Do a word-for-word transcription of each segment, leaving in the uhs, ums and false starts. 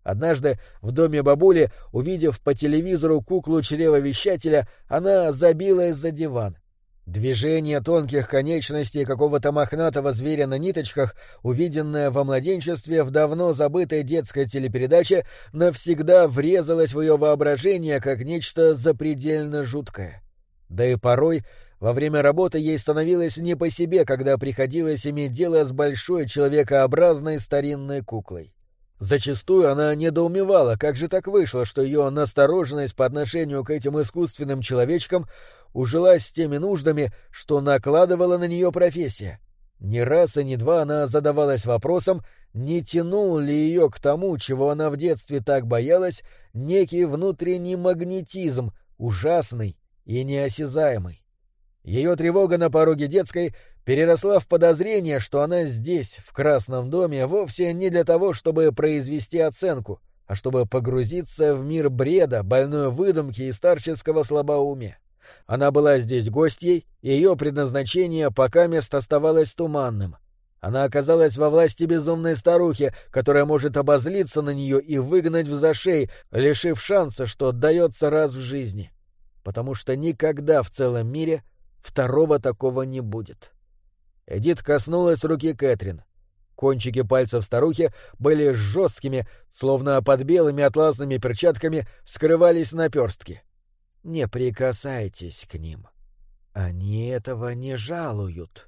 Однажды в доме бабули, увидев по телевизору куклу чревовещателя, она забилась за диван. Движение тонких конечностей какого-то мохнатого зверя на ниточках, увиденное во младенчестве в давно забытой детской телепередаче, навсегда врезалось в ее воображение как нечто запредельно жуткое. Да и порой во время работы ей становилось не по себе, когда приходилось иметь дело с большой человекообразной старинной куклой. Зачастую она недоумевала, как же так вышло, что ее настороженность по отношению к этим искусственным человечкам ужилась с теми нуждами, что накладывала на нее профессия. Ни раз и ни два она задавалась вопросом, не тянул ли ее к тому, чего она в детстве так боялась, некий внутренний магнетизм, ужасный и неосязаемый. Ее тревога на пороге детской переросла в подозрение, что она здесь, в Красном доме, вовсе не для того, чтобы произвести оценку, а чтобы погрузиться в мир бреда, больной выдумки и старческого слабоумия. Она была здесь гостьей, и ее предназначение покамест оставалось туманным. Она оказалась во власти безумной старухи, которая может обозлиться на нее и выгнать в зашей, лишив шанса, что дается раз в жизни. Потому что никогда в целом мире второго такого не будет. Эдит коснулась руки Кэтрин. Кончики пальцев старухи были жесткими, словно под белыми атласными перчатками скрывались наперстки. «Не прикасайтесь к ним. Они этого не жалуют».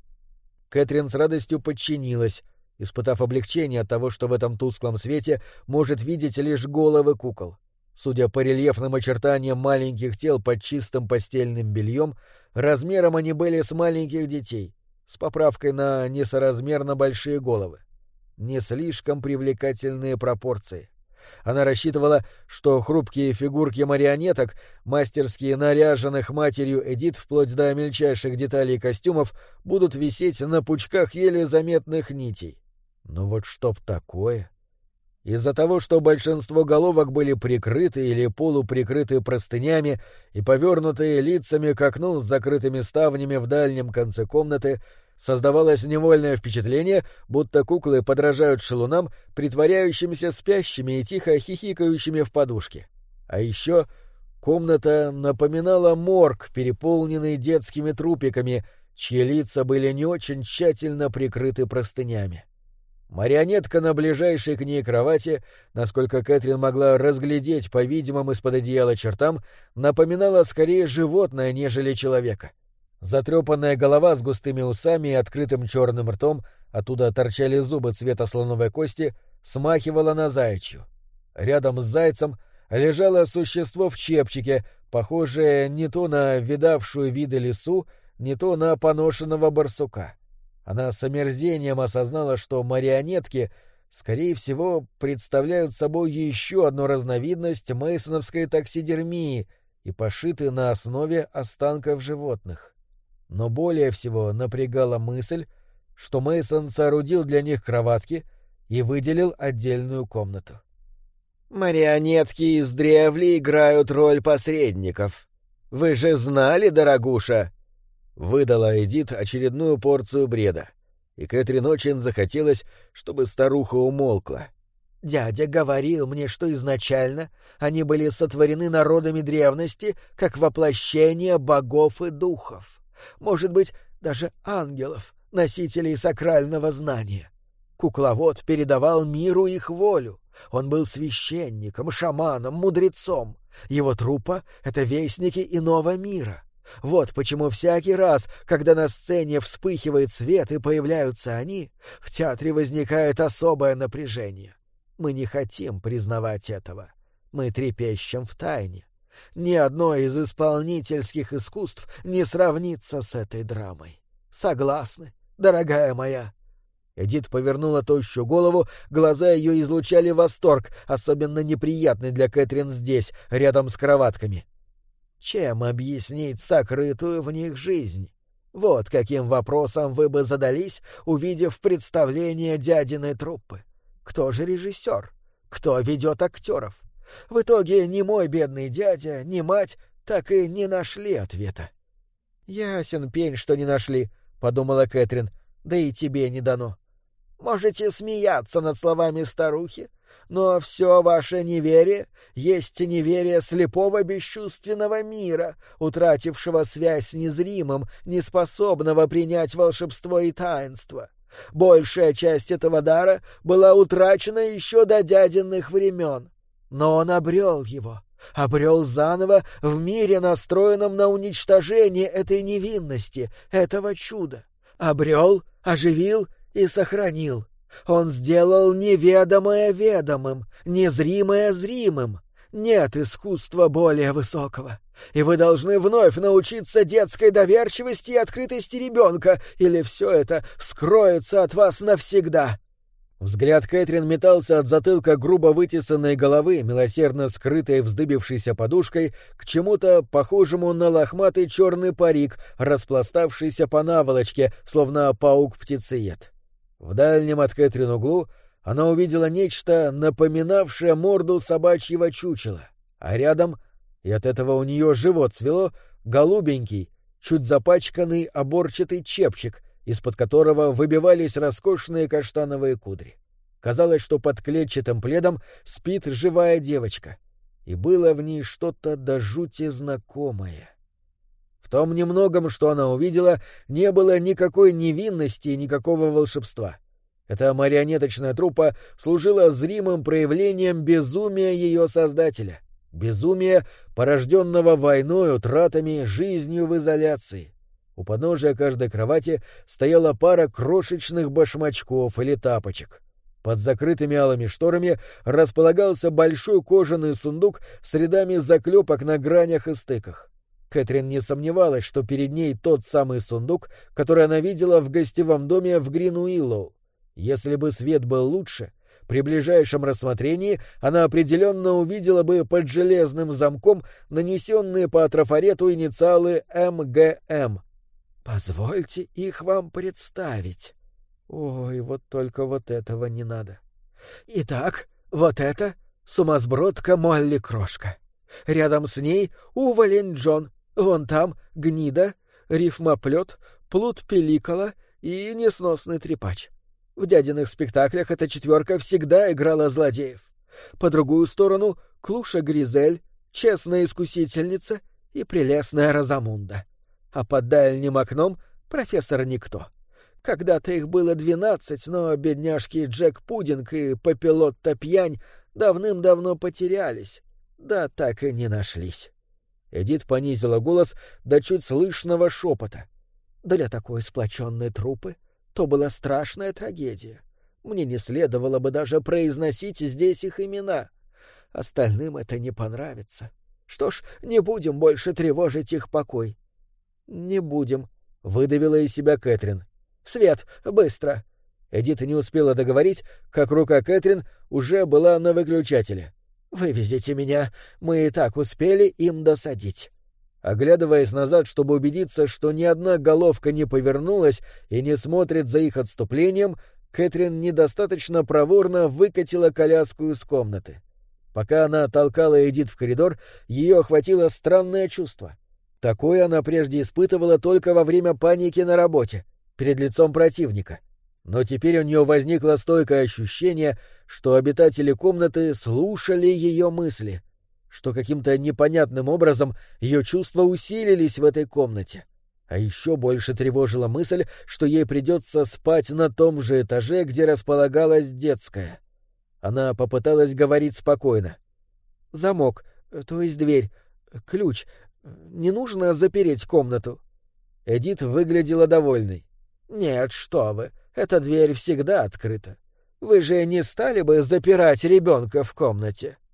Кэтрин с радостью подчинилась, испытав облегчение от того, что в этом тусклом свете может видеть лишь головы кукол. Судя по рельефным очертаниям маленьких тел под чистым постельным бельем, размером они были с маленьких детей, с поправкой на несоразмерно большие головы. Не слишком привлекательные пропорции. Она рассчитывала, что хрупкие фигурки марионеток, мастерски наряженных матерью Эдит вплоть до мельчайших деталей костюмов, будут висеть на пучках еле заметных нитей. Но вот чтоб такое... Из-за того, что большинство головок были прикрыты или полуприкрыты простынями и повернутые лицами к окну с закрытыми ставнями в дальнем конце комнаты, создавалось невольное впечатление, будто куклы подражают шалунам, притворяющимся спящими и тихо хихикающими в подушке. А еще комната напоминала морг, переполненный детскими трупиками, чьи лица были не очень тщательно прикрыты простынями. Марионетка на ближайшей к ней кровати, насколько Кэтрин могла разглядеть по видимым из-под одеяла чертам, напоминала скорее животное, нежели человека. Затрепанная голова с густыми усами и открытым черным ртом, оттуда торчали зубы цвета слоновой кости, смахивала на заячью. Рядом с зайцем лежало существо в чепчике, похожее не то на видавшую виды лису, не то на поношенного барсука. Она с омерзением осознала, что марионетки, скорее всего, представляют собой еще одну разновидность мейсоновской таксидермии и пошиты на основе останков животных. Но более всего напрягала мысль, что Мейсон соорудил для них кроватки и выделил отдельную комнату. «Марионетки издревле играют роль посредников. Вы же знали, дорогуша?» Выдала Эдит очередную порцию бреда, и Кэтрин очень захотелось, чтобы старуха умолкла. «Дядя говорил мне, что изначально они были сотворены народами древности как воплощение богов и духов. Может быть, даже ангелов, носителей сакрального знания. Кукловод передавал миру их волю. Он был священником, шаманом, мудрецом. Его труппа — это вестники иного мира. Вот почему всякий раз, когда на сцене вспыхивает свет и появляются они, в театре возникает особое напряжение. Мы не хотим признавать этого. Мы трепещем в тайне. Ни одно из исполнительских искусств не сравнится с этой драмой. Согласны, дорогая моя?» Эдит повернула тощую голову, глаза ее излучали восторг, особенно неприятный для Кэтрин здесь, рядом с кроватками. Чем объяснить сокрытую в них жизнь? Вот каким вопросом вы бы задались, увидев представление дядиной труппы. Кто же режиссер? Кто ведет актеров? В итоге ни мой бедный дядя, ни мать так и не нашли ответа. «Ясен пень, что не нашли», — подумала Кэтрин, — «да и тебе не дано». Можете смеяться над словами старухи, но все ваше неверие есть неверие слепого бесчувственного мира, утратившего связь с незримым, неспособного принять волшебство и таинство. Большая часть этого дара была утрачена еще до дядиных времен, но он обрел его, обрел заново в мире, настроенном на уничтожение этой невинности, этого чуда. Обрел, оживил и сохранил. Он сделал неведомое ведомым, незримое зримым. Нет искусства более высокого. И вы должны вновь научиться детской доверчивости и открытости ребенка, или все это скроется от вас навсегда. Взгляд Кэтрин метался от затылка грубо вытесанной головы, милосердно скрытой вздыбившейся подушкой, к чему-то похожему на лохматый черный парик, распластавшийся по наволочке, словно паук-птицеед. В дальнем от Кэтрин углу она увидела нечто, напоминавшее морду собачьего чучела, а рядом, и от этого у нее живот свело, голубенький, чуть запачканный оборчатый чепчик, из-под которого выбивались роскошные каштановые кудри. Казалось, что под клетчатым пледом спит живая девочка, и было в ней что-то до жути знакомое. В том немногом, что она увидела, не было никакой невинности и никакого волшебства. Эта марионеточная труппа служила зримым проявлением безумия ее создателя, безумия, порожденного войной, утратами, жизнью в изоляции. У подножия каждой кровати стояла пара крошечных башмачков или тапочек. Под закрытыми алыми шторами располагался большой кожаный сундук с рядами заклепок на гранях и стыках. Кэтрин не сомневалась, что перед ней тот самый сундук, который она видела в гостевом доме в Грин-Уиллоу. Если бы свет был лучше, при ближайшем рассмотрении она определенно увидела бы под железным замком нанесенные по трафарету инициалы эм гэ эм. «Позвольте их вам представить». Ой, вот только вот этого не надо. Итак, вот это сумасбродка Молли Крошка. Рядом с ней Уволень Джон. Вон там Гнида, Рифмоплет, Плут Пеликола и Несносный Трепач. В дядиных спектаклях эта четверка всегда играла злодеев. По другую сторону Клуша Гризель, Честная Искусительница и Прелестная Розамунда. А под дальним окном профессор Никто. Когда-то их было двенадцать, но бедняжки Джек Пудинг и Папилотта Пьянь давным-давно потерялись, да так и не нашлись. Эдит понизила голос до чуть слышного шепота. Для такой сплоченной труппы то была страшная трагедия. Мне не следовало бы даже произносить здесь их имена. Остальным это не понравится. Что ж, не будем больше тревожить их покой. — Не будем, — выдавила из себя Кэтрин. — Свет, быстро! Эдит не успела договорить, как рука Кэтрин уже была на выключателе. — Вывезите меня, мы и так успели им досадить. Оглядываясь назад, чтобы убедиться, что ни одна головка не повернулась и не смотрит за их отступлением, Кэтрин недостаточно проворно выкатила коляску из комнаты. Пока она толкала Эдит в коридор, ее охватило странное чувство. Такое она прежде испытывала только во время паники на работе, перед лицом противника. Но теперь у нее возникло стойкое ощущение, что обитатели комнаты слушали ее мысли, что каким-то непонятным образом ее чувства усилились в этой комнате. А еще больше тревожила мысль, что ей придется спать на том же этаже, где располагалась детская. Она попыталась говорить спокойно. «Замок, то есть дверь, ключ. Не нужно запереть комнату». Эдит выглядела довольной. «Нет, что вы, эта дверь всегда открыта. Вы же не стали бы запирать ребенка в комнате?»